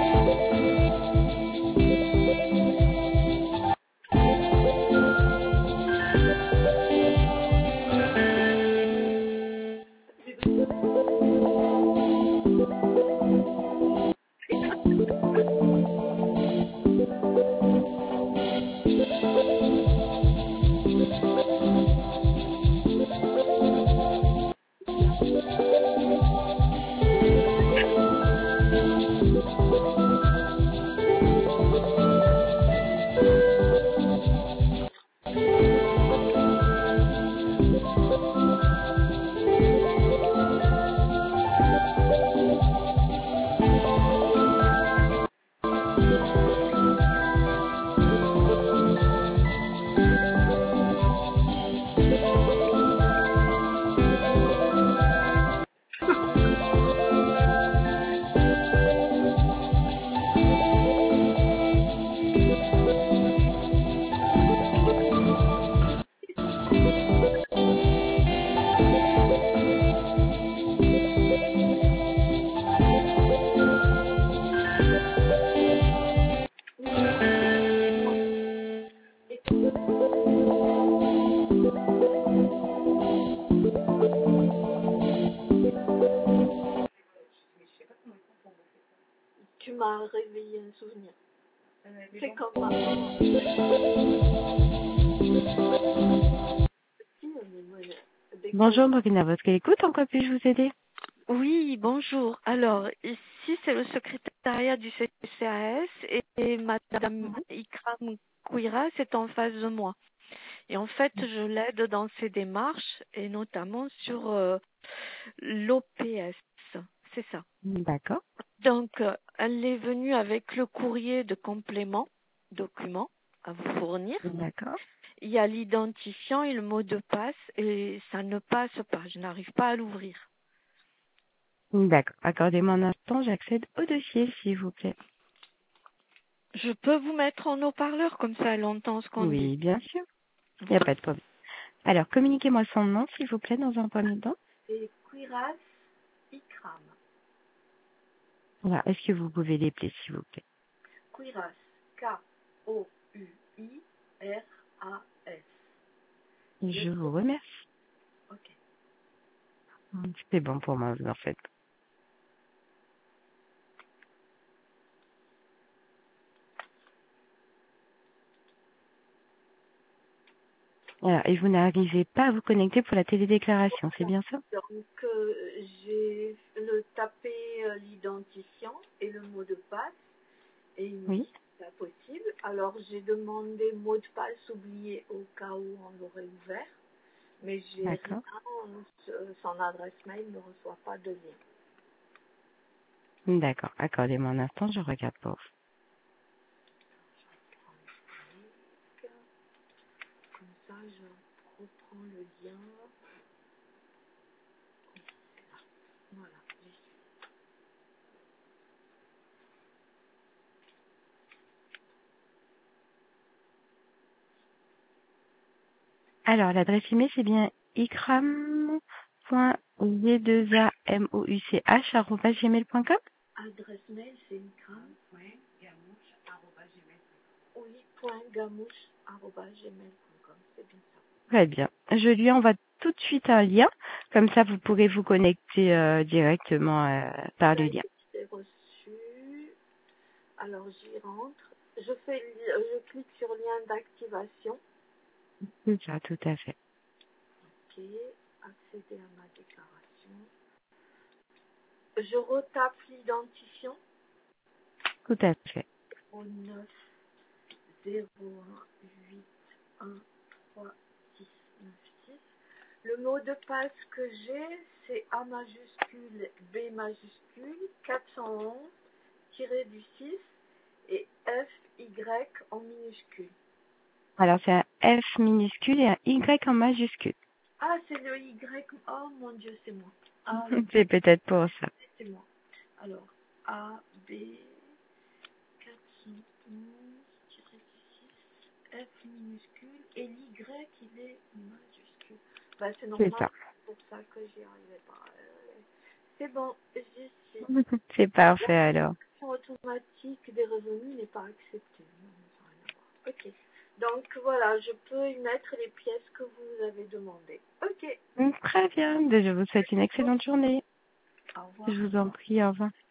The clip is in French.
Tu m'as réveillé un souvenir. C'est comme maman. Bonjour, Morgane, à votre écoute, en quoi puis-je vous aider? Oui, bonjour. Alors, ici, c'est le secrétariat du CCAS et Madame Ikram Kouira, c'est en face de moi. Et en fait, je l'aide dans ses démarches et notamment sur l'OPS. C'est ça. D'accord. Donc, elle est venue avec le courrier de complément, document à vous fournir. D'accord. Il y a l'identifiant et le mot de passe et ça ne passe pas. Je n'arrive pas à l'ouvrir. D'accord. Accordez-moi un instant, j'accède au dossier, s'il vous plaît. Je peux vous mettre en haut-parleur, comme ça elle entend ce qu'on dit. Oui, bien sûr. Il n'y a pas de problème. Alors, communiquez-moi son nom, s'il vous plaît, dans un premier temps. C'est Kouiras Ikram. Voilà. Est-ce que vous pouvez l'épeler, s'il vous plaît? Kouiras, K-O-U-I-R-A-S. Je vous remercie. Ok. C'est bon pour moi, en fait. Alors, et vous n'arrivez pas à vous connecter pour la télédéclaration, c'est bien ça? Donc, j'ai tapé l'identifiant et le mot de passe et il me dit que c'est pas possible. Alors, j'ai demandé mot de passe oublié au cas où on l'aurait ouvert, mais j'ai rien, son adresse mail ne reçoit pas de lien. D'accord. Accordez-moi un instant, je regarde pour vous. Comme ça, je reprends le lien. Voilà. Alors, l'adresse email, c'est bien ikram.z2amouch@gmail.com. Adresse mail, c'est ikram.gamouche@gmail.com. C'est bien ça. Très bien. Je lui envoie tout de suite un lien. Comme ça, vous pourrez vous connecter directement par le lien. C'est reçu. Alors, j'y rentre. Je clique sur lien d'activation. C'est ça, tout à fait. Ok. Accéder à ma déclaration. Je retape l'identifiant. Tout à fait. Au 9 0 1 8 1 3 6 9 6. Le mot de passe que j'ai, c'est A majuscule, B majuscule, 411-6 et F, Y en minuscule. Alors, c'est un F minuscule et un Y en majuscule. Ah, c'est le Y. Oh mon Dieu, c'est moi. C'est peut-être pour ça. C'est moi. Alors, A, B, 411-6, F minuscule et l'Y, il est majuscule. Bah, c'est normal, C'est ça. c'est pour ça que j'y arrivais pas. C'est bon, j'y suis. C'est parfait alors. automatique des revenus n'est pas accepté. Non, ça n'a rien à voir. Ok. Donc voilà, je peux y mettre les pièces que vous avez demandées. Ok. Très bien. Je vous souhaite une excellente journée. Au revoir. Je vous en prie. Au revoir.